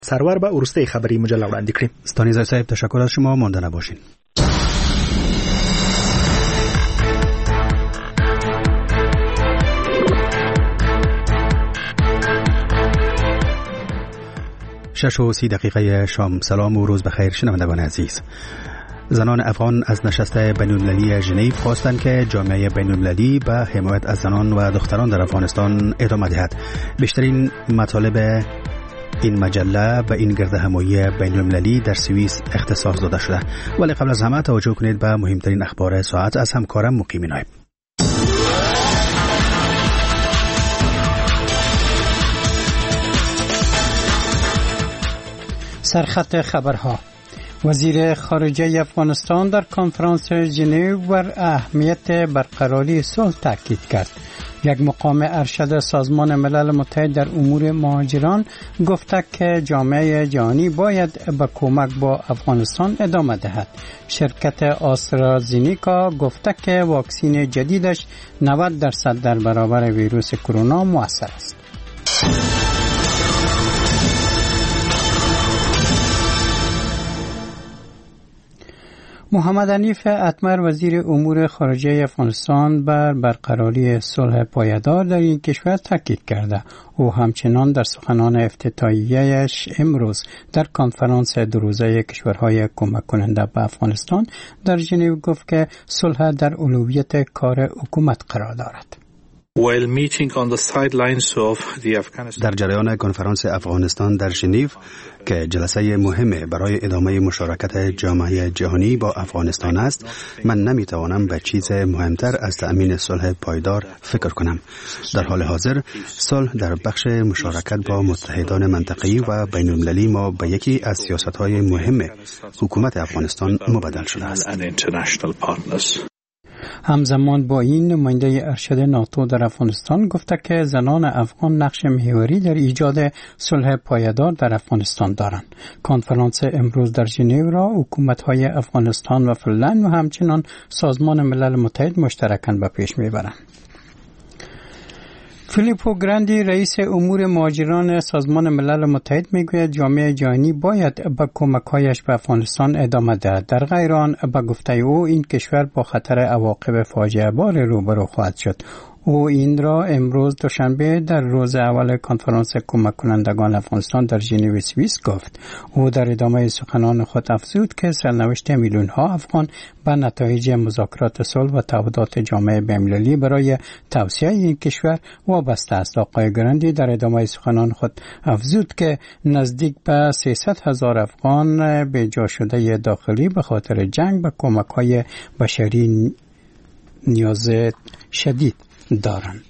سرور به ورسته خبری مجله وړاندې کړي. ستانیزای صاحب تشکر از شما، مانده نباشین. شش و 30 دقیقه شام. سلام و روز بخیر شنوندگان عزیز. زنان افغان از نشست بین‌المللی ژنو خواستند که جامعه بین‌المللی به حمایت از زنان و دختران در افغانستان ادامه دهد. بیشترین مطالب این مجله به این گردهمایی بین‌المللی در سوئیس اختصاص داده شده. ولی قبل از همه توجه کنید به مهمترین اخبار ساعت از همکارم مقیم نایب. سرخط خبرها. وزیر خارجه افغانستان در کنفرانس ژنو بر اهمیت برقراری صلح تاکید کرد. یک مقام ارشد سازمان ملل متحد در امور مهاجران گفته که جامعه جهانی باید به کمک با افغانستان ادامه دهد. شرکت آسترازینیکا گفته که واکسن جدیدش 90% در برابر ویروس کرونا مؤثر است. محمد حنیف اتمر وزیر امور خارجه افغانستان بر برقراری صلح پایدار در این کشور تاکید کرده. او همچنان در سخنان افتتاحیه‌اش امروز در کنفرانس دو روزه کشورهای کمک کننده به افغانستان در ژنو گفت که صلح در اولویت کار حکومت قرار دارد. در جریان کنفرانس افغانستان در ژنو که جلسه مهمه برای ادامه مشارکت جامعه جهانی با افغانستان است، من نمیتوانم به چیز مهمتر از تأمین صلح پایدار فکر کنم. در حال حاضر صلح در بخش مشارکت با متحدان منطقه‌ای و بین‌المللی ما به یکی از سیاست‌های مهم حکومت افغانستان مبدل شده است. همزمان با این نماینده ارشد ناتو در افغانستان گفته که زنان افغان نقش محوری در ایجاد صلح پایدار در افغانستان دارند. کنفرانس امروز در ژنو را حکومت‌های افغانستان و فنلند و همچنین سازمان ملل متحد مشترکاً به پیش میبرند. فیلیپو گراندی رئیس امور مهاجران سازمان ملل متحد میگوید جامعه جهانی باید به کمک‌هایش به افغانستان ادامه دهد. در غیر آن به گفته او این کشور با خطر عواقب فاجعه بار روبرو خواهد شد. او این را امروز دوشنبه در روز اول کنفرانس کمک کنندگان افغانستان در ژنو سوئیس گفت. او در ادامه سخنان خود افزود که سرنوشت میلیون ها افغان به نتایج مذاکرات صلح و تعهدات جامعه بین‌المللی برای توسعه این کشور وابسته است. آقای گراندی در ادامه سخنان خود افزود که نزدیک به 300,000 افغان به جا شده داخلی به خاطر جنگ به کمک‌های بشری نیاز شدید دارند.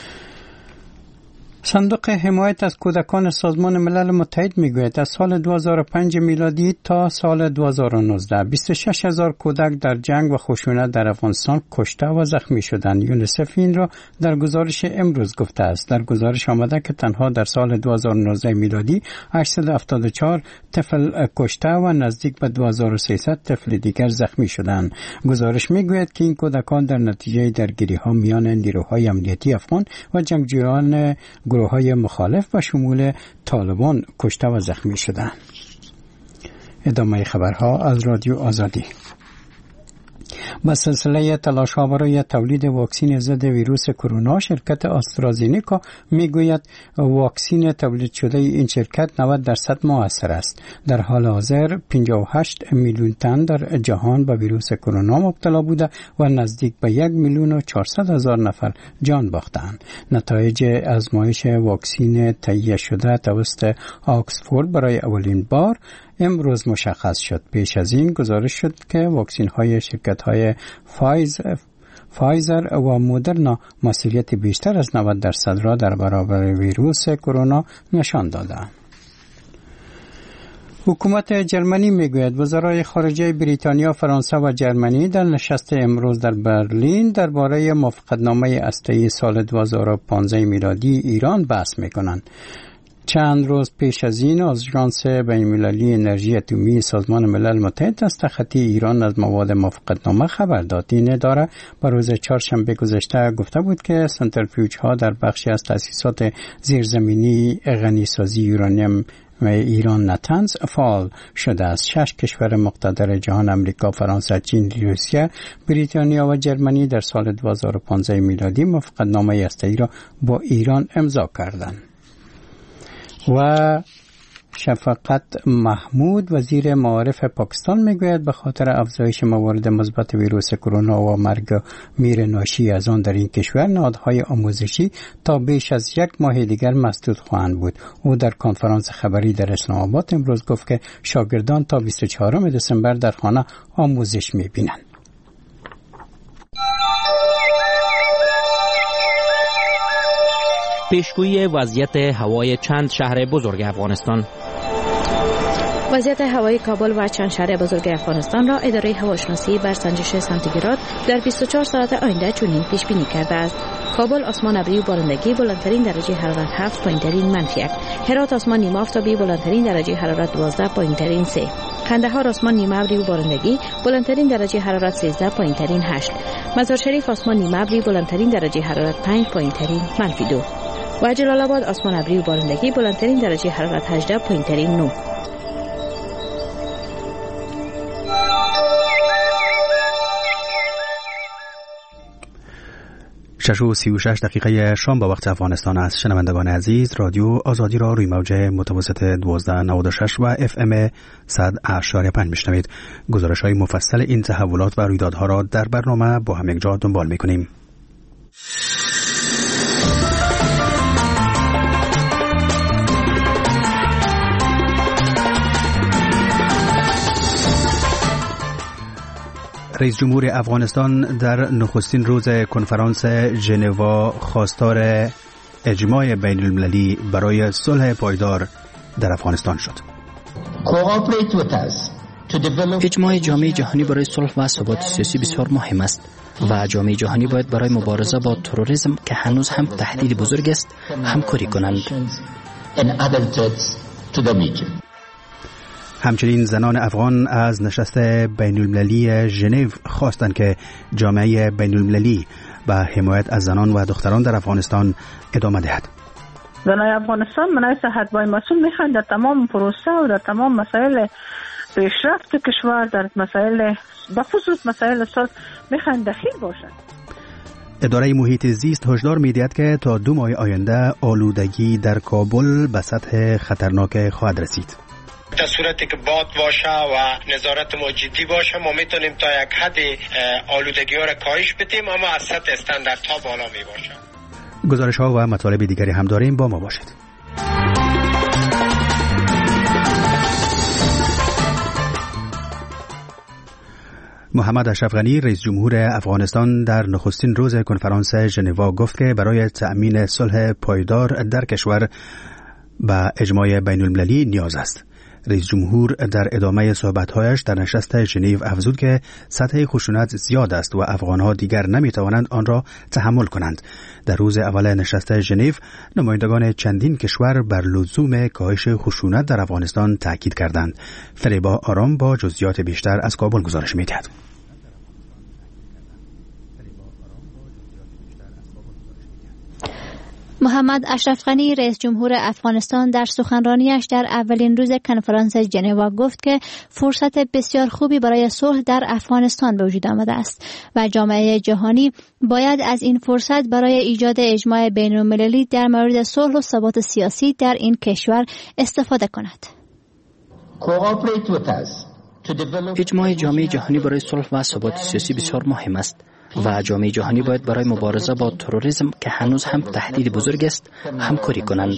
صندوق حمایت از کودکان سازمان ملل متحد میگوید از سال 2005 میلادی تا سال 2019 26,000 کودک در جنگ و خشونت در افغانستان کشته و زخمی شدند. یونیسف این را در گزارش امروز گفته است. در گزارش آمده که تنها در سال 2019 میلادی 874 طفل کشته و نزدیک به 2300 طفل دیگر زخمی شدند. گزارش میگوید که این کودکان در نتیجه درگیری‌ها میان نیروهای امنیتی افغان و جنگجویان گروه‌های مخالف و شمول طالبان کشته و زخمی شدند. ادامه خبرها از رادیو آزادی. با سلسله تلاش‌ها برای تولید واکسن ضد ویروس کرونا، شرکت آسترازینیکا میگوید واکسن تولید شده این شرکت 90% مؤثر است. در حال حاضر 58 میلیون تن در جهان به ویروس کرونا مبتلا بوده و نزدیک به 1,400,000 نفر جان باختند. نتایج آزمایش واکسن تهیه شده توسط آکسفورد برای اولین بار امروز مشخص شد. پیش از این گزارش شد که واکسن‌های شرکت‌های فایزر و مدرنا موثریت بیشتر از 90% را در برابر ویروس کرونا نشان دادند. حکومت جرمنی میگوید وزرای خارجه بریتانیا، فرانسه و جرمنی در نشست امروز در برلین درباره موافقتنامه هسته‌ای سال 2015 میلادی ایران بحث میکنند. چند روز پیش از این آژانس بین‌المللی انرژی اتمی سازمان ملل متحد از تخطی ایران از مواد موافقتنامه خبر داد. این اداره به روز چهارشنبه گذشته گفته بود که سنتریفیوژها در بخشی از تأسیسات زیرزمینی غنیسازی یورانیم و ایران نتنز فعال شده است. 6 کشور مقتدر جهان امریکا، فرانسه، چین، روسیه، بریتانیا و جرمنی در سال 2015 میلادی موافقتنامه هسته‌ای را با ایران امضا کردند. و شفقت محمود وزیر معارف پاکستان میگوید به خاطر افزایش موارد مثبت ویروس کرونا و مرگ میر ناشی از آن در این کشور نهادهای آموزشی تا بیش از 1 ماه دیگر مسدود خواهند بود. او در کنفرانس خبری در اسلام آباد امروز گفت که شاگردان تا 24 دسامبر در خانه آموزش میبینند. پیشگویی وضعیت هوای چند شهر بزرگ افغانستان. وضعیت هوای کابل و چند شهر بزرگ افغانستان را اداره هواشناسی بر سنجش سانتیگراد در 24 ساعت آینده چنین پیش بینی کرده است. کابل آسمان ابری و بارندگی، بلندترین درجه حرارت 7، پایینترین -1. هرات آسمان نیمه آفتابی، بلندترین درجه حرارت 12، پایینترین 3. قندهار آسمان نیمه ابری و بارندگی، بلندترین درجه حرارت 13، پایینترین 8. مزار شریف آسمان نیمه ابری، بلندترین درجه حرارت 5، پایینترین -2. و جلال آباد آسمان ابری و بارندگی، بلندترین درجه حرارت 18، پایینترین 9. شش و 36 دقیقه شام با وقت افغانستان است. شنوندگان عزیز، رادیو آزادی را روی موج متوسط 1296 و FM 100.5 میشنوید. گزارش های مفصل این تحولات و رویدادها را در برنامه با هم یکجا دنبال میکنیم. رئیس جمهور افغانستان در نخستین روز کنفرانس ژنوا خواستار اجماع بین المللی برای صلح پایدار در افغانستان شد. اجماع جامعه جهانی برای صلح و ثبات سیاسی بسیار مهم است و جامعه جهانی باید برای مبارزه با تروریسم که هنوز هم تهدید بزرگ است همکاری کنند. همچنین زنان افغان از نشست بین المللی ژنو خواستند که جامعه بین المللی به حمایت از زنان و دختران در افغانستان ادامه دهد. زنان افغانستان منای صحت بای مسئول میخواهند در تمام پروسه و در تمام مسائل پیشرفت کشور، در مسائل بخصوص مسائل صلح میخواهند دخیل باشند. اداره محیط زیست هشدار می‌دهد که تا 2 ماه آینده آلودگی در کابل به سطح خطرناک خواهد رسید. در صورتی که باد باشه و نظارت ما جدی باشه ما میتونیم تا یک حد آلودگی ها را کاهش بدیم، اما از سطح استانداردها بالا می باشه. گزارش ها و مطالب دیگری هم داریم، با ما باشید. محمد اشرف غنی رئیس جمهور افغانستان در نخستین روز کنفرانس ژنوا گفت که برای تأمین صلح پایدار در کشور به اجماع بین المللی نیاز است. رئیس جمهور در ادامه صحبت‌هایش در نشست ژنو افزود که سطح خشونت زیاد است و افغان‌ها دیگر نمی‌توانند آن را تحمل کنند. در روز اول نشست ژنو نمایندگان چندین کشور بر لزوم کاهش خشونت در افغانستان تاکید کردند. فریبا آرام با جزئیات بیشتر از کابل گزارش می‌دهد. محمد اشرف غنی رئیس جمهور افغانستان در سخنرانیش در اولین روز کنفرانس ژنو گفت که فرصت بسیار خوبی برای صلح در افغانستان به وجود آمده است و جامعه جهانی باید از این فرصت برای ایجاد اجماع بین‌المللی در مورد صلح و ثبات سیاسی در این کشور استفاده کند. اجماع جامعه جهانی برای صلح و ثبات سیاسی بسیار مهم است و جامعه جهانی باید برای مبارزه با تروریسم که هنوز هم تهدید بزرگ است همکاری کنند.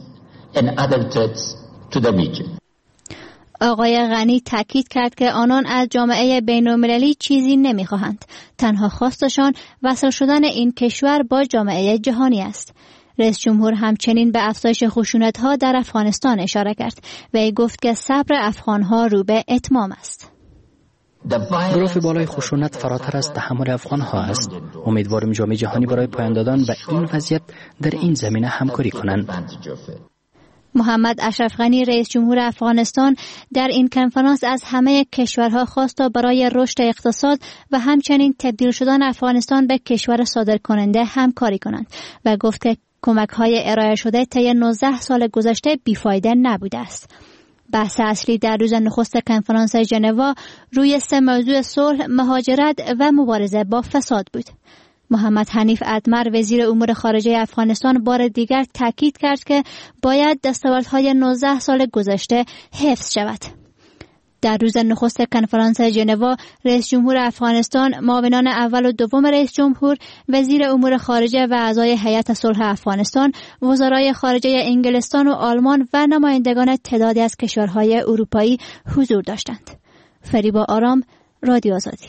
آقای غنی تاکید کرد که آنان از جامعه بین‌المللی چیزی نمی‌خواهند. تنها خواستشان وصل شدن این کشور با جامعه جهانی است. رئیس جمهور همچنین به افزایش خشونت‌ها در افغانستان اشاره کرد و ای گفت که صبر افغان‌ها رو به اتمام است. گراف بالای خشونت فراتر از تحمل افغان‌ها است. امیدوارم جامعه جهانی برای پایان دادن به این وضعیت در این زمینه همکاری کنند. محمد اشرف غنی رئیس جمهور افغانستان در این کنفرانس از همه کشورها خواست تا برای رشد اقتصاد و همچنین تبدیل شدن افغانستان به کشور صادرکننده همکاری کنند و گفت که کمک‌های ارائه شده طی 19 سال گذشته بیفایده نبوده است. بحث اصلی در روز نخست کنفرانس ژنو روی 3 موضوع صلح، مهاجرت و مبارزه با فساد بود. محمد حنیف ادمر وزیر امور خارجه افغانستان بار دیگر تاکید کرد که باید دستاوردهای 19 سال گذشته حفظ شود. در روز نخست کنفرانس ژنو، رئیس جمهور افغانستان، معاونان اول و دوم رئیس جمهور، وزیر امور خارجه و اعضای هیئت صلح افغانستان، وزرای خارجه انگلستان و آلمان و نمایندگان تعدادی از کشورهای اروپایی حضور داشتند. فریبا آرام، رادیو آزادی.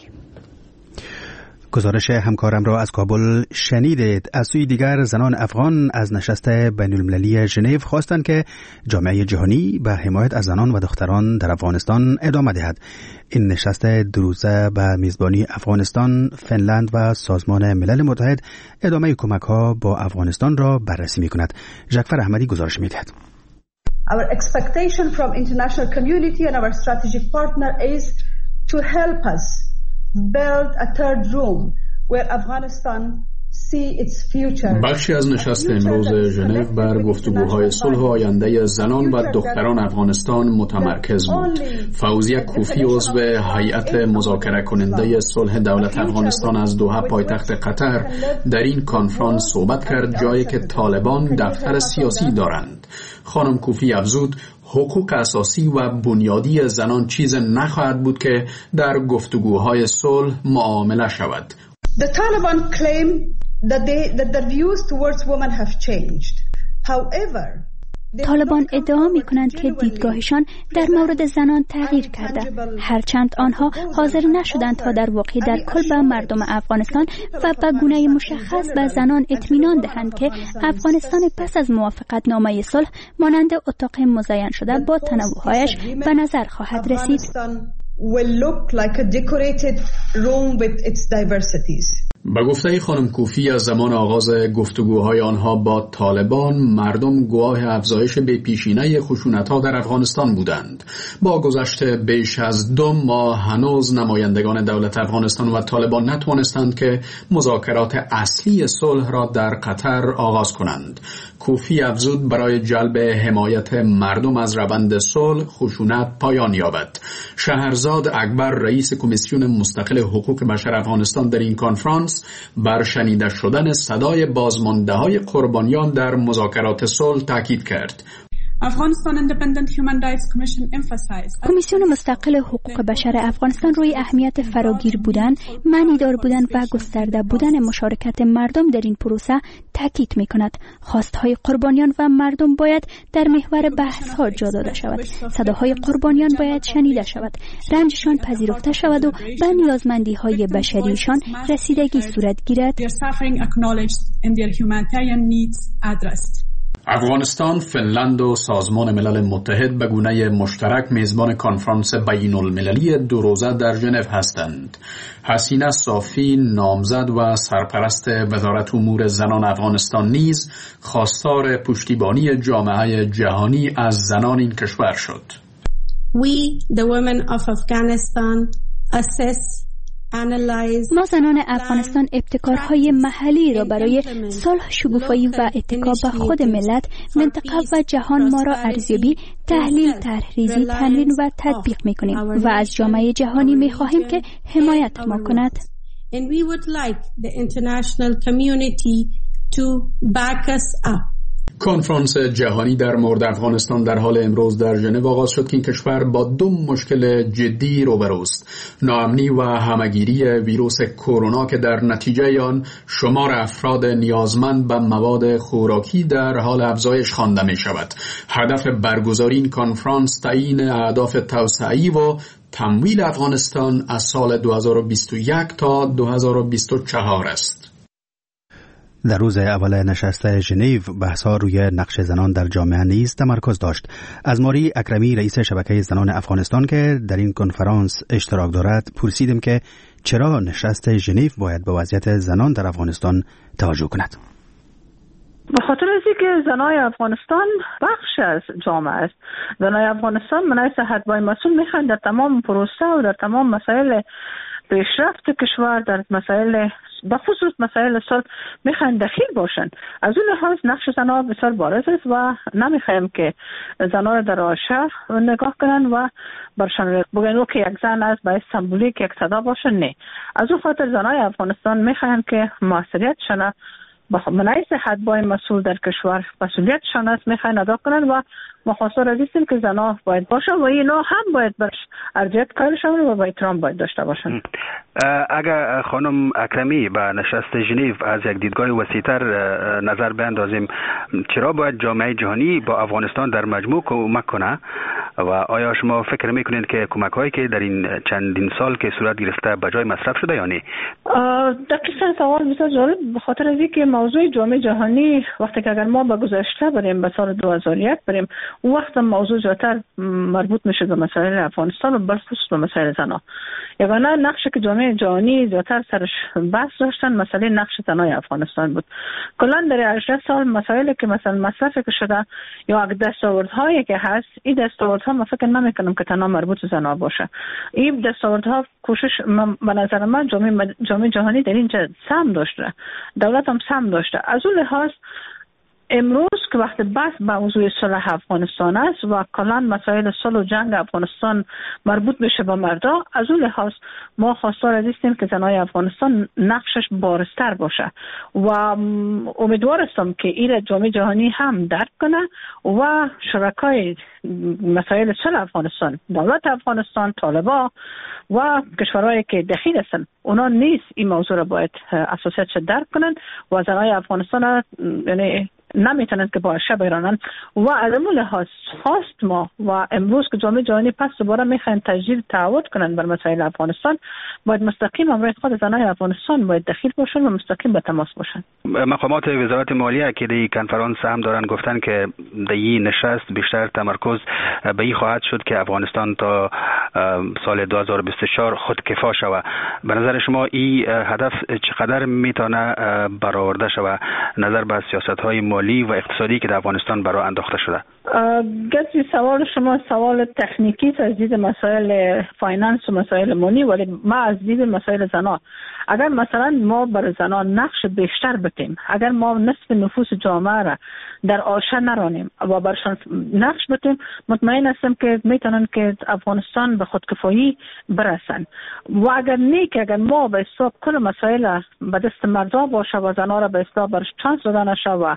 گزارش همکارم را از کابل شنیدید. از سوی دیگر زنان افغان از نشست بین المللی ژنو خواستند که جامعه جهانی به حمایت از زنان و دختران در افغانستان ادامه دهد. این نشست 2 روزه به میزبانی افغانستان، فنلند و سازمان ملل متحد ادامه کمک‌ها با افغانستان را بررسی می‌کند. جعفر احمدی گزارش می‌دهد. Our expectation from international community and our strategic partner is to help us build a third room where Afghanistan see its future. بخشی از نشست امروز ژنو بر گفتگوهای صلح آینده زنان و دختران افغانستان متمرکز بود. فوزیه کوفی عضو هیئت مذاکره کننده صلح دولت افغانستان از دوحه پایتخت قطر در این کنفرانس صحبت کرد، جایی که طالبان دفتر سیاسی دارند. خانم کوفی افزود حقوق اساسی و بنیادی زنان چیز نخواهد بود که در گفتگوهای صلح معامله شود. The Taliban claim that their views towards women have changed. However, طالبان ادعا می‌کنند که دیدگاهشان در مورد زنان تغییر کرده، هرچند آنها حاضر نشدند تا در واقع در کل به مردم افغانستان و به گونه مشخص به زنان اطمینان دهند که افغانستان پس از موافقت نامه صلح مانند اتاق مزین شده با تنوع‌هایش به نظر خواهد رسید. will look like a decorated room with its diversities. به گفته خانم کوفی، از زمان آغاز گفتگوهای آنها با طالبان، مردم گواه افزایش به پیشینه خشونت‌ها در افغانستان بودند. با گذشت بیش از 2 ماه هنوز نمایندگان دولت افغانستان و طالبان نتوانستند که مذاکرات اصلی صلح را در قطر آغاز کنند. کوفی افزود برای جلب حمایت مردم از روند صلح خشونت پایان یابد. شهرزاد اکبر رئیس کمیسیون مستقل حقوق بشر افغانستان در این کنفرانس بر شنیده شدن صدای بازمانده‌های قربانیان در مذاکرات صلح تاکید کرد. کمیسیون مستقل حقوق بشر افغانستان روی اهمیت فراگیر بودن، معنیدار بودن و گسترده بودن مشارکت مردم در این پروسه تاکید می‌کند. خواست‌های قربانیان و مردم باید در محور بحث‌ها جا داده شود. صداهای قربانیان باید شنیده شود، رنجشان پذیرفته شود و به نیازمندی‌های بشریشان رسیدگی صورت گیرد. افغانستان، فنلند و سازمان ملل متحد به گونه مشترک میزبان کنفرانس بین المللی 2 روزه در ژنو هستند. حسینه صافی، نامزد و سرپرست وزارت امور زنان افغانستان، نیز خواستار پشتیبانی جامعه جهانی از زنان این کشور شد. We, the women of Afghanistan, assess ما زنان افغانستان ابتکارهای محلی را برای صلح، شکوفایی و اتکا به خود ملت، منطقه و جهان ما را ارزیابی، تحلیل، طرح‌ریزی، تمرین و تطبیق می‌کنیم و از جامعه جهانی می‌خواهیم که حمایت ما کند. And we would like the international community to back us up. کنفرانس جهانی در مورد افغانستان در حال امروز در ژنو آغاز شد که این کشور با 2 مشکل جدی روبروست: ناامنی و همه‌گیری ویروس کرونا که در نتیجه آن شمار افراد نیازمند به مواد خوراکی در حال افزایش خوانده می شود. هدف برگزاری این کنفرانس تعیین اهداف توسعه‌ای و تمویل افغانستان از سال 2021 تا 2024 است. در روز اول نشست ژنو بحث‌ها روی نقش زنان در جامعه نیز تمرکز داشت. از ماری اکرمی، رئیس شبکه زنان افغانستان که در این کنفرانس اشتراک دارد، پرسیدیم که چرا نشست ژنو باید به وضعیت زنان در افغانستان توجه کند. به خاطر اینکه زنای افغانستان بخش از جامعه است. زنای افغانستان منای صحت بای مسئول میخوان در تمام پروسه و در تمام مسائل پیشرفت کشور در مسائل بخصوص مسائل صلح میخواین دخیل باشن. از اون لحاظ نقش زنان بسیار بارز است و نمیخوایم که زنان را در آشه نگاه کنن و برشان بگن که یک زن است باید سمبولیک یک صدا باشه. نه، از اون خاطر زنای افغانستان میخواین که مسئولیتشان منای صحت بای مسئول در کشور مسئولیتشان است میخواین ادا کنن و ما خواستار عزیزیم که زنها باید باشن و اینا هم باید برش ارجیت قائلشن و با احترام باید داشته باشن. اگر خانم اکرمی به نشست ژنو از یک دیدگاه وسیع‌تر نظر بیندازیم، چرا باید جامعه جهانی با افغانستان در مجموع کمک کنه و آیا شما فکر میکنید که کمک هایی که در این چندین سال که صورت گرفته به جای مصرف شده یا نه؟ دقیقاً سوال بسیار جالب، به خاطر از اینکه موضوع جامعه جهانی وقتی که اگر ما به گذشته بریم به سال 2001 بریم، اون وقت موضوع زیادتر مربوط میشه به مسائل افغانستان و بالخصوص به مسائل زنان. یگانه نقشی که جامعه جهانی زیادتر سرش بحث داشتن مسئله نقش زنای افغانستان بود. کلا در 18 سال مسائلی که مثلا مصرف شده یا دستاوردهایی که هست، این دستاوردها من فکر نمیکنم که تنها مربوط به زنان باشه. این دستاوردها کوشش به نظر من جامعه جهانی در اینجا سهم داشته، دولت هم سهم داشته. از اون لحاظ امروز که وقت بحث به موضوع صلح افغانستان است و کلا مسائل صلح و جنگ افغانستان مربوط میشه به مردا، از اون لحاظ ما خواستار هستیم که زنای افغانستان نقشش بارزتر باشه و امیدوار هستم که این جامعه جهانی هم درک کنه و شرکای مسائل صلح افغانستان، دولت افغانستان، طالبان و کشورهایی که دخیل هستن، اونا نیست این موضوع را باید اساسیتش درک کنن و زنای افغانستان یعنی نمیتونن که با شب ایرانن و از اون لحاظ خواست ما و امروز که جامعه جهانی پس دوباره میخواین تجدید تعهد کنن بر مسائل افغانستان، باید مستقیم امروز خود زنای افغانستان باید دخیل باشن و مستقیم به تماس باشن. مقامات وزارت مالیه که در کنفرانس هم دارن گفتن که در این نشست بیشتر تمرکز به این خواهد شد که افغانستان تا سال 2024 خودکفا شود. به نظر شما این هدف چقدر میتونه برآورده شود نظر به سیاست‌های مالی و اقتصادی که در افغانستان برای انداخته شده؟ گذری سوال شما سوال تکنیکی از دید مسائل فایننس و مسائل مالی، ولی ما از دید مسائل زنان، اگر مثلا ما بر زنان نقش بیشتر بتیم، اگر ما نصف نفوس جامعه را در آشه نرانیم و برشان نقش بتیم، مطمئن هستم که میتونن که افغانستان به خودکفایی برسن. و اگر نه که اگر ما به حساب کل مسائل به دست مردا باشه و زنان را به حساب برش چانس داده نشه و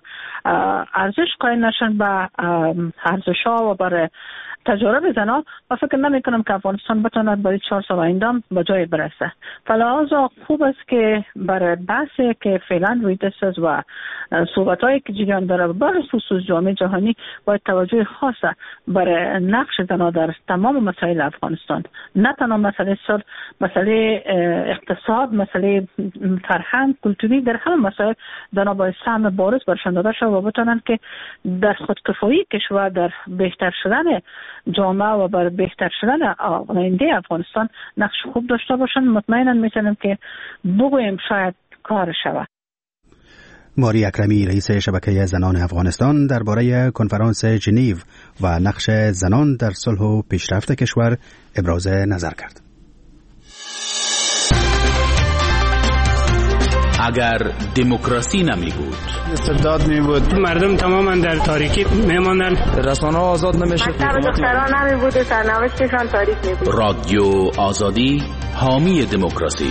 ارزش قائل نشن به ارزش‌ها و برای تجارب زنان، و فکر نمی کنم که افغانستان بتواند برای 4 سال آینده به جای برسه. فلحاظا خوب است که برای بحثی که فعلا روی دست است و صحبت‌هایی که جریان داره برای خصوص جامعه جهانی باید توجه خاصه برای نقش زنان در تمام مسائل افغانستان، نه تنها مسئله صلح، مسئله اقتصاد، مسئله فرهنگ، کلتوری، در همه مسائل زنان باید سهم بارز برشان داده شود و بتوانند که در خودکفایی کشور، در بهتر شدن جامعه و بر بهتر شدن آینده افغانستان نقش خوب داشته باشند. مطمئنم میتونم که بگویم شاید کار شود. ماری اکرمی رئیس شبکه زنان افغانستان درباره کنفرانس ژنو و نقش زنان در صلح و پیشرفت کشور ابراز نظر کرد. اگر دموکراسی نمی بود، استبداد می بود، مردم تماما در تاریکی می ماندن، رسانه ها آزاد نمیشه، مکتب دختران نمی بود، سرنوشتشان تاریک می بود. رادیو آزادی حامی دموکراسی.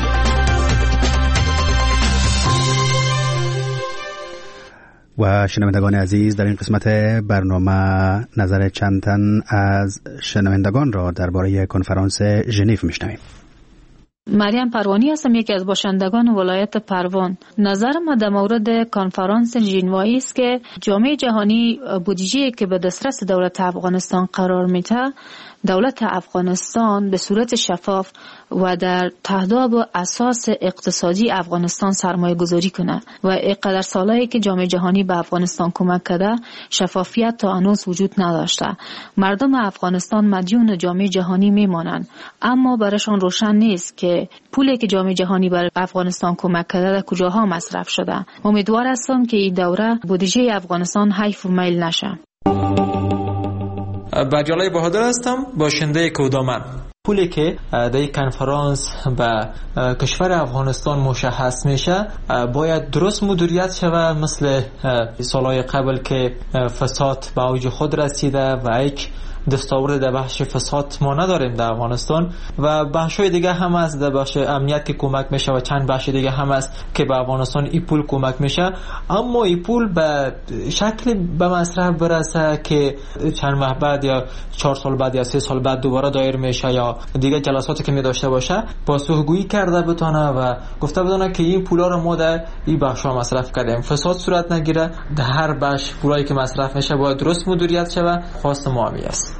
و شنوندگان عزیز، در این قسمت برنامه نظر چند تن از شنوندگان را درباره کنفرانس ژنو میشنویم. مریم پروانی هستم، یکی از باشندگان ولایت پروان. نظر ما در مورد کنفرانس ژنوایی است که جامعه جهانی بودجه‌ای که به دسترس دولت افغانستان قرار میده، دولت افغانستان به صورت شفاف و در تهداب و اساس اقتصادی افغانستان سرمایه گذاری کنه و اینقدر سالهایی که جامعه جهانی به افغانستان کمک کرده شفافیت تا هنوز وجود نداشته. مردم افغانستان مدیون جامعه جهانی میمانند، اما برایشان روشن نیست که پولی که جامعه جهانی بر افغانستان کمک کرده در کجاها مصرف شده. امیدوار هستم که این دوره بودجه افغانستان حیف و میل نشه. بجالای بهادر هستم، باشنده کودامن. پولی که در این کنفرانس به کشور افغانستان مشخص میشه باید درست مدیریت شود، مثل سالهای قبل که فساد به اوج خود رسیده و یک دستاورد در بخش فساد ما نداریم در افغانستان و بخش‌های دیگه هم هست، در بخش امنیت که کمک میشه و چند بخش دیگه هم هست که به افغانستان این پول کمک میشه، اما این پول به شکل به مصرف برسه که چند ماه بعد یا 4 سال بعد یا 3 سال بعد دوباره دایر میشه یا دیگه جلساتی که می داشته باشه پاسخگویی کرده بتونه و گفته بتونه که این پولا رو ما در این بخش‌ها مصرف کردیم، فساد صورت نگیره، در هر بخش پولایی که مصرف میشه باید درست مدیریت شه. خواست ما هم است.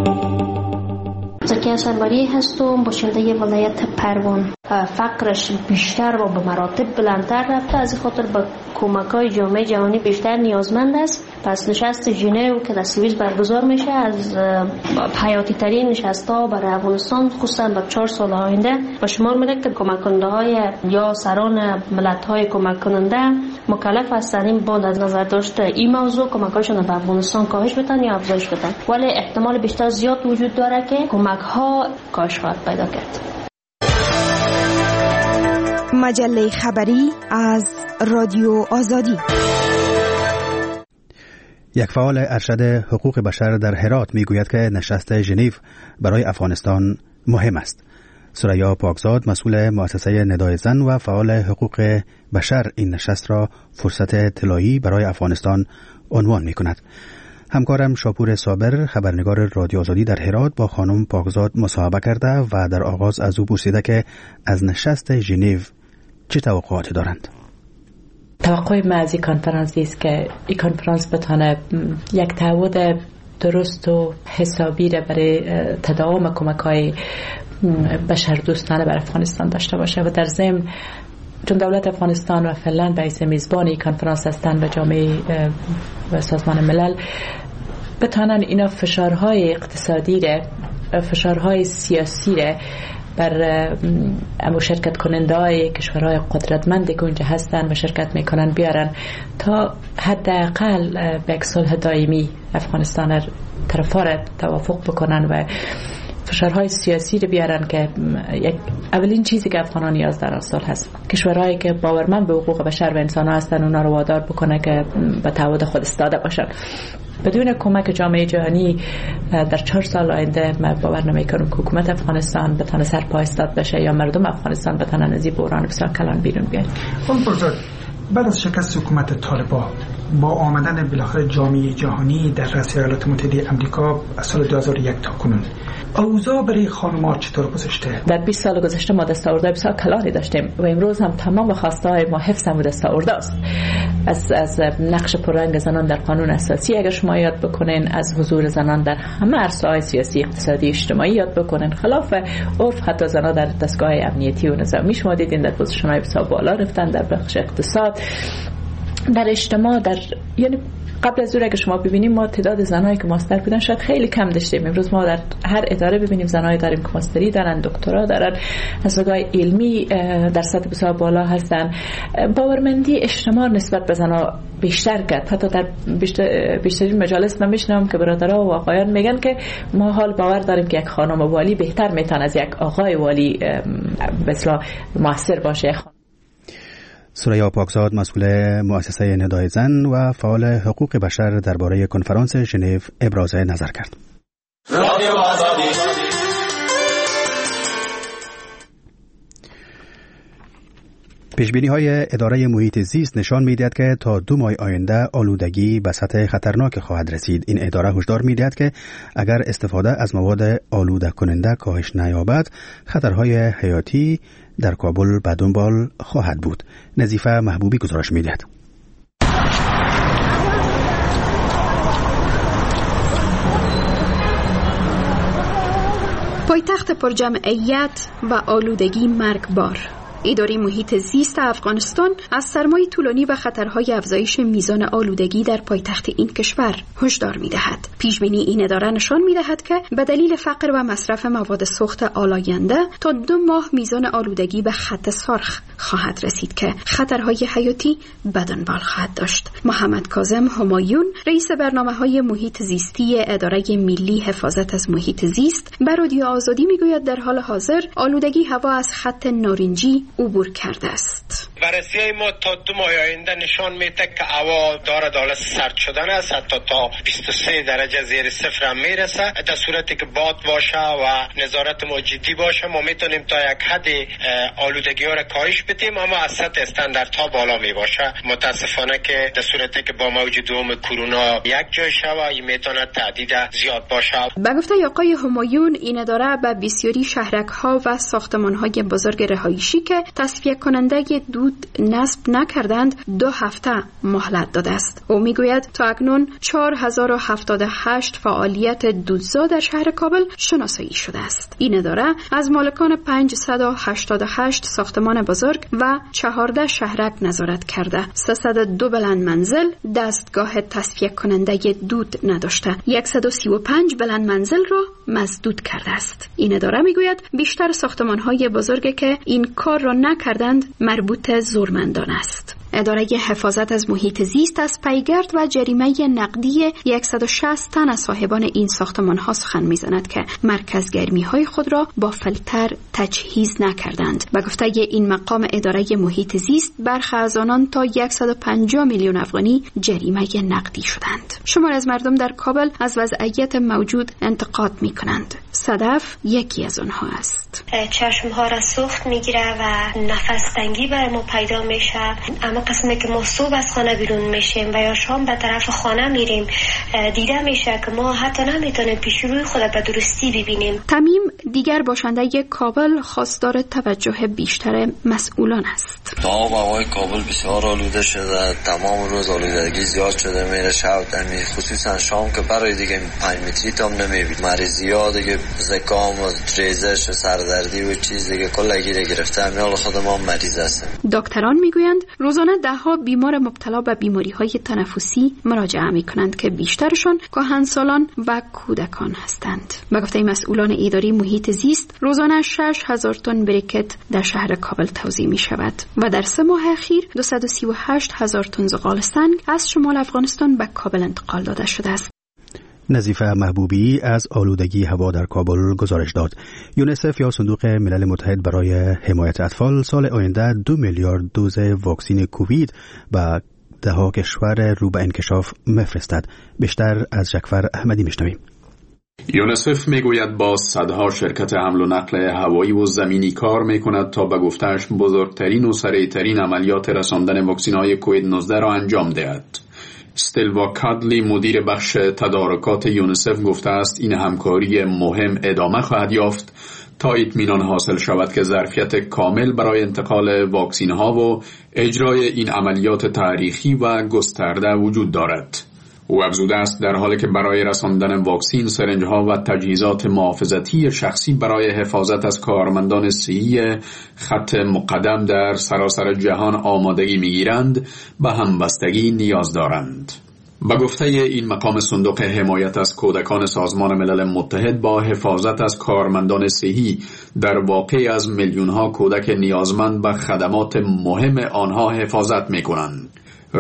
زکیه سروری هستم، باشنده ولایت پروان. فقرش بیشتر و به مراتب بلندتر رفته، از خاطر به کمک‌های جامعه جهانی بیشتر نیازمند است. پس نشست ژنو که در سوئیس برگزار میشه از حیاتی ترین نشست‌ها برای افغانستان، خصوصا به 4 سال آینده به شمار میره که کمک کننده‌های یا سران ملت‌های کمک کننده مکلف هستند این باند از نظر داشته این موضوع کمک‌هاشون به افغانستان کاهش بدن یا افزایش بدن، ولی احتمال بیشتر زیاد وجود داره که کمک‌ها کاهش خواهد پیدا کرد. مجله خبری از رادیو آزادی. یک فعال ارشد حقوق بشر در هرات میگوید که نشست ژنو برای افغانستان مهم است. ثریا پاکزاد، مسئول مؤسسه ندای زن و فعال حقوق بشر، این نشست را فرصت طلایی برای افغانستان عنوان می‌کند. همکارم شاپور صابر، خبرنگار رادیو آزادی در هرات، با خانم پاکزاد مصاحبه کرده و در آغاز از او پرسیده که از نشست ژنو چه توقعاتی دارند. توقع ما از این کنفرانسی است که این کنفرانس بتونه یک تعهد درست و حسابی را برای تداوم کمک‌های بشردوستانه بر افغانستان داشته باشه و در ضمن چون دولت افغانستان و فعلا به حیث میزبان این کنفرانس هستند و جامعه و سازمان ملل بتونن اینا فشارهای اقتصادی را، فشارهای سیاسی را بر شرکت کننده های کشورهای قدرتمندی که اونجا هستن و شرکت میکنن بیارن تا حداقل به یک صلح دائمی افغانستان طرفا را توافق بکنن و فشارهای سیاسی رو بیارن که اولین چیزی که افغانان نیاز در اصل هست. کشورهایی که باورمند به حقوق بشر و انسان ها هستن اونا رو وادار بکنه که به تعهد خود ایستاده باشن. بدون کمک جامعه جهانی در 4 سال آینده من باور نمیکنم که حکومت افغانستان بتونه سر پا ایستاد بشه یا مردم افغانستان بتونن از این بحران بسیار کلان بیرون بیان. بعد از شکست حکومت طالبان با آمدن بالاخره جامعه جهانی در رأس ایالات متحده آمریکا از سال 2001 تا کنون اوضاع برای خانم‌ها چطور گذشته؟ در 20 سال گذشته ما دستاوردهای بسیار کلانی داشتیم و امروز هم تمام خواسته‌های ما حفظ هم دستاورد است. از نقش پررنگ زنان در قانون اساسی اگر شما یاد بکنین، از حضور زنان در همه عرصه‌های سیاسی، اقتصادی، اجتماعی یاد بکنین، خلاف عرف حتی زنان در دستگاه امنیتی و نظامی شما دیدین در پوزیشن‌های بسیار بالا رفتن، در بخش اقتصاد، در اجتماع، یعنی قبل از اون که شما ببینیم ما تعداد زنایی که ماستر بودن شاید خیلی کم داشتیم. امروز ما در هر اداره ببینیم زنایی داریم که ماستری دارن، دکترا دارن، حسابای علمی در سطح بسیار بالا هستن. باورمندی اجتماع نسبت به زنها بیشتر کرد. حتی در بیشترین مجالس نمیشنم که برادرها و آقایان میگن که ما حال باور داریم که یک خانم والی بهتر میتونه از یک آقای والی به اصطلاح موثر باشه. ثریا پاکزاد، مسئول مؤسسه ندای زن و فعال حقوق بشر، درباره کنفرانس ژنو ابراز نظر کرد. پیشبینی‌های اداره محیط زیست نشان می‌دهد که تا 2 ماه آینده آلودگی به سطح خطرناک خواهد رسید. این اداره هشدار می‌دهد که اگر استفاده از مواد آلوده کننده کاهش نیابد، خطرهای حیاتی در کابل به دنبال خواهد بود. نظیفه محبوبی گزارش می‌دهد. پایتخت پرجمعیت و آلودگی مرگبار. اداره محیط زیست افغانستان از سرمای طولانی و خطرهای افزایش میزان آلودگی در پایتخت این کشور هشدار می‌دهد. پیش‌بینی این اداره نشان می‌دهد که به دلیل فقر و مصرف مواد سوخت آلاینده تا 2 ماه میزان آلودگی به خط سرخ خواهد رسید که خطرهای حیاتی به دنبال خواهد داشت. محمد کاظم همایون، رئیس برنامه‌های محیط زیستی اداره ملی حفاظت از محیط زیست، به رادیو آزادی میگوید در حال حاضر آلودگی هوا از خط نارنجی عبور کرده است. بررسی ما تا 2 ماه آینده نشان میده که هوا دارد حالت سرد شدن است، حتی تا 23 درجه زیر صفر هم میرسه. در صورتی که باد باشه و نظارت ما جدی باشه ما میتونیم تا یک حد آلودگی ها را کاهش بدیم، اما از سطح استانداردها بالا می باشه. متاسفانه که در صورتی که با موج دوم کرونا یک جای شوه میتونه تعدید زیاد باشه. به گفته آقای همایون، این اداره به بسیاری شهرک‌ها و ساختمان‌های بزرگ رهایشی که تصفیه کننده دود نصب نکردند 2 هفته مهلت داده است. او میگوید تا اکنون 4078 فعالیت دودزا در شهر کابل شناسایی شده است. این اداره از مالکان 588 ساختمان بزرگ و 14 شهرک نظارت کرده. 302 بلند منزل دستگاه تصفیه کننده دود نداشته. 135 بلند منزل را مسدود کرده است. این اداره میگوید بیشتر ساختمان‌های بزرگی که این کار را نکردند مربوط زورمندان است. اداره حفاظت از محیط زیست از پیگرد و جریمه نقدی 160 تن از صاحبان این ساختمان‌ها سخن می‌زند که مرکز گرمی‌های خود را با فیلتر تجهیز نکردند. به گفته این مقام اداره محیط زیست، برخی از آنان تا 150 میلیون افغانی جریمه نقدی شدند. شمار از مردم در کابل از وضعیت موجود انتقاد می‌کنند. صدف یکی از آنها است. چشم‌ها را سوخت می‌گیره و نفس تنگی بر ما پیدا میشه. اما قسمی که ما صبح از خانه بیرون میشیم و یا شام به طرف خانه میریم دیده میشه که ما حتی نمیتونیم پیش روی خود به درستی ببینیم. تمیم دیگر باشنده کابل خواستار توجه بیشتر مسئولان است. آب و هوای کابل بسیار آلوده شده، تمام روز آلودگی زیاد شده، میره شب خصوصا شام که برای دیگه 5 متری تام نمیبینیم. مریضی‌ها دیگه زکام و ریزش و سردردی و چیز دیگه کلگی گرفته. همین خود ما مریض هستیم. دکتران میگویند روزانه ده‌ها بیمار مبتلا به بیماری‌های تنفسی مراجعه می‌کنند که بیشترشان کهنسالان و کودکان هستند. به گفته مسئولان اداره محیط زیست، روزانه 6000 تن بریکت در شهر کابل توزیع می‌شود و در 3 ماه اخیر 238000 تن زغال سنگ از شمال افغانستان به کابل انتقال داده شده است. نظیفه محبوبی از آلودگی هوا در کابل گزارش داد. یونیسف یا صندوق ملل متحد برای حمایت اطفال سال آینده 2 میلیارد دوز واکسن کووید به 10 کشور رو به انکشاف میفرستد. بیشتر از جعفر احمدی میشنویم. یونیسف میگوید با صدها شرکت حمل و نقل هوایی و زمینی کار میکند تا به گفته‌اش بزرگترین و سریعترین عملیات رساندن واکسن‌های کووید 19 را انجام دهد. استلوا کادلی مدیر بخش تدارکات یونیسف گفته است این همکاری مهم ادامه خواهد یافت تا اطمینان حاصل شود که ظرفیت کامل برای انتقال واکسین ها و اجرای این عملیات تاریخی و گسترده وجود دارد. او افزوده است در حالی که برای رساندن واکسین سرنج ها و تجهیزات محافظتی شخصی برای حفاظت از کارمندان صحی خط مقدم در سراسر جهان آمادگی میگیرند به همبستگی نیاز دارند. به گفته این مقام صندوق حمایت از کودکان سازمان ملل متحد با حفاظت از کارمندان صحی در واقع از میلیون ها کودک نیازمند به خدمات مهم آنها حفاظت میکنند.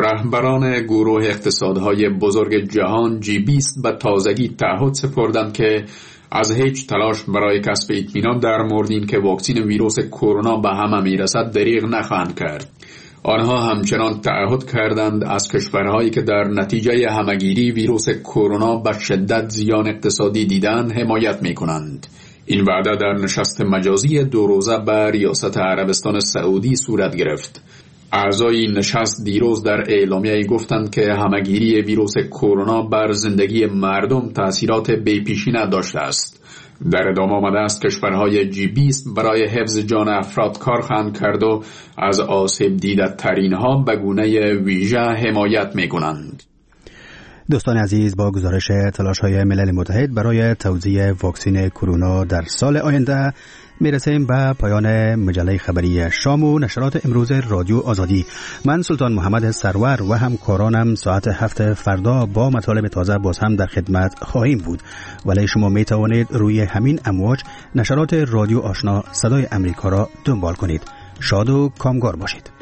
رهبران گروه اقتصادهای بزرگ جهان G20 به تازگی تعهد سپردند که از هیچ تلاش برای کسب اطمینان در مورد این که واکسن ویروس کرونا به همه میرسد دریغ نخواهند کرد. آنها همچنان تعهد کردند از کشورهایی که در نتیجه همگیری ویروس کرونا به شدت زیان اقتصادی دیدند حمایت میکنند. این وعده در نشست مجازی 2 روزه به ریاست عربستان سعودی صورت گرفت. اعضای نشست دیروز در اعلامیه گفتند که همگیری ویروس کرونا بر زندگی مردم تأثیرات بی‌پیشینه داشته است. در ادامه آمده است کشورهای G20 برای حفظ جان افراد کار خواهند کرد و از آسیب دیده ترین ها به گونه ویژه حمایت می کنند. دوستان عزیز، با گزارش تلاش‌های ملل متحد برای توزیع واکسن کرونا در سال آینده میرسیم به پایان مجله خبری شام و نشرات امروز رادیو آزادی. من سلطان محمد سرور و همکارانم ساعت 7 فردا با مطالب تازه باز هم در خدمت خواهیم بود، ولی شما می توانید روی همین امواج نشرات رادیو آشنا صدای امریکا را دنبال کنید. شاد و کامگار باشید.